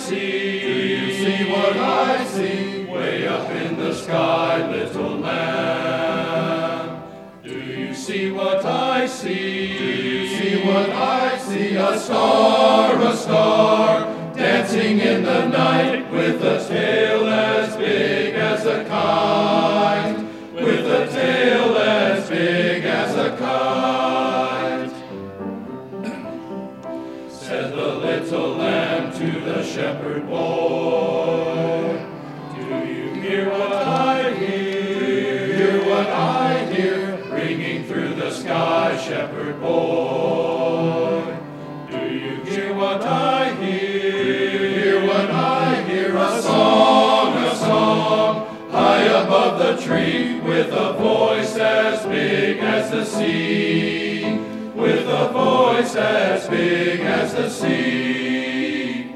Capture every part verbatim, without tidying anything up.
see? Do you see what I see? Way up in the sky, little lamb. Do you see what I see? Do you see what I see? A star, a star, dancing in the night with a tail as big as a kite. With a tail as big as a kite. Said the little lamb to the shepherd boy, do you hear what I hear? Do you hear what I hear? Ringing through the sky, shepherd boy. Do you hear what I hear? Do you hear what I hear? A song, a song, high above the tree, with a voice as big as the sea, with a voice as big as the sea.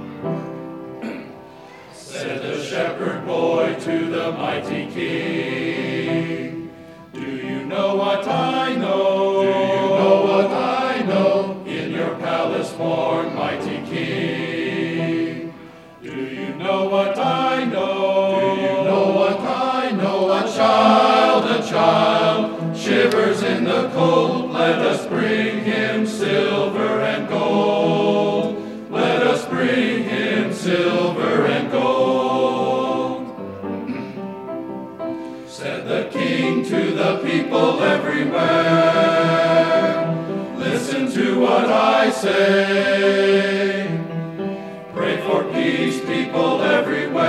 Said the shepherd boy to the mighty king, do you know what I know? Do you know what I know? In your palace born, mighty king. Do you know what I know? Do you know what I know? A child, a child, shivers in the cold. Let us bring him silver and gold. Let us bring him silver and gold. Said the king to the people everywhere, listen to what I say. Pray for peace, people everywhere.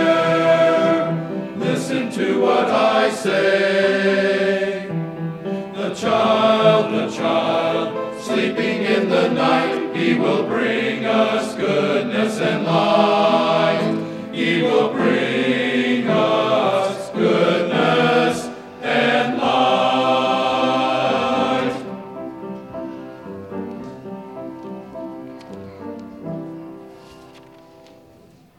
Listen to what I say. The child, the child, sleeping in the night, he will bring us goodness and light.